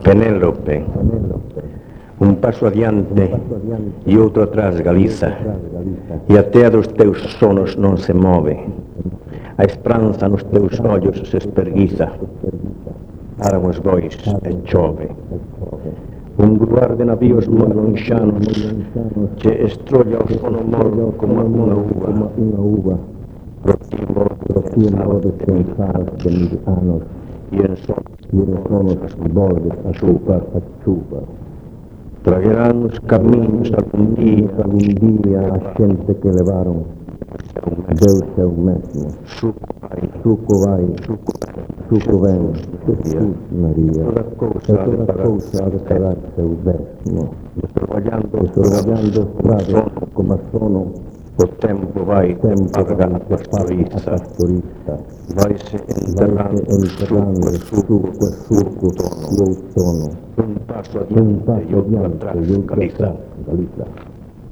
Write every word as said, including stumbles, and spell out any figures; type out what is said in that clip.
Penélope, un paso adiante e outro atrás, Galiza, e até a dos teus sonos non se move. A esperanza nos teus ollos se esperguiza. Paran os bois e chove. Un gruar de navíos moi lonxanos che estrolla o sono morro como unha uva. Protimbo descansadas de mil anos e en sonos bordes a chuva, a chuva. Traguerán os camiños algún día, algún día a xente que levaron Deus é o mesmo. Suco vai, suco vai, suco ven, Jesus María. Toda cousa ha de pagar seu décimo. Trabalhando estrado como a sono, o tempo vai pagar a pastoriza. Vai-se enterrando suco a suco e outono. Un paso adiante e outro atrás, Galiza.